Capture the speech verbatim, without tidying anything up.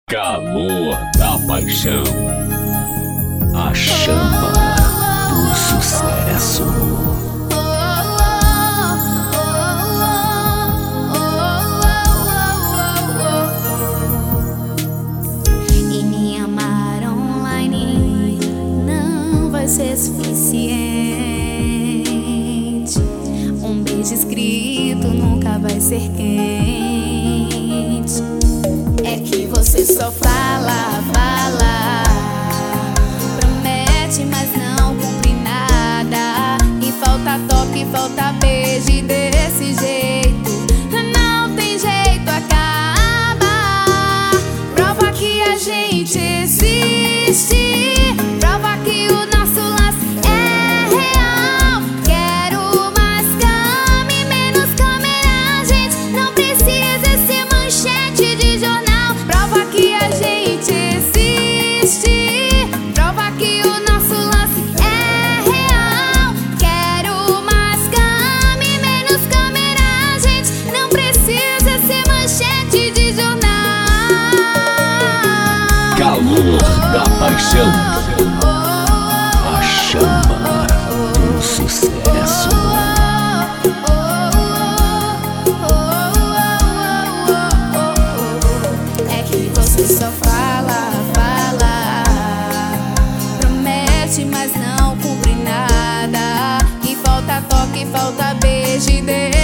Calor da paixão, a chama do sucesso. E me amar online não vai ser suficiente. Um beijo escrito nunca vai ser quente. É que você só fala, fala, promete, mas não cumpre nada. E falta toque, falta beijo, e desse jeito não tem jeito, acaba. Prova que a gente existe, prova que o nosso laço é real. Quero mais cama e menos câmera, gente não precisa ser manchete de jornal. Prova que a gente existe, prova que o nosso lance é real. Quero mais cama e menos câmera, gente não precisa ser manchete de jornal. Calor da paixão, a chama do sucesso. É que você só fala, fala, promete, mas não cumpre nada. E falta toque, falta beijo, e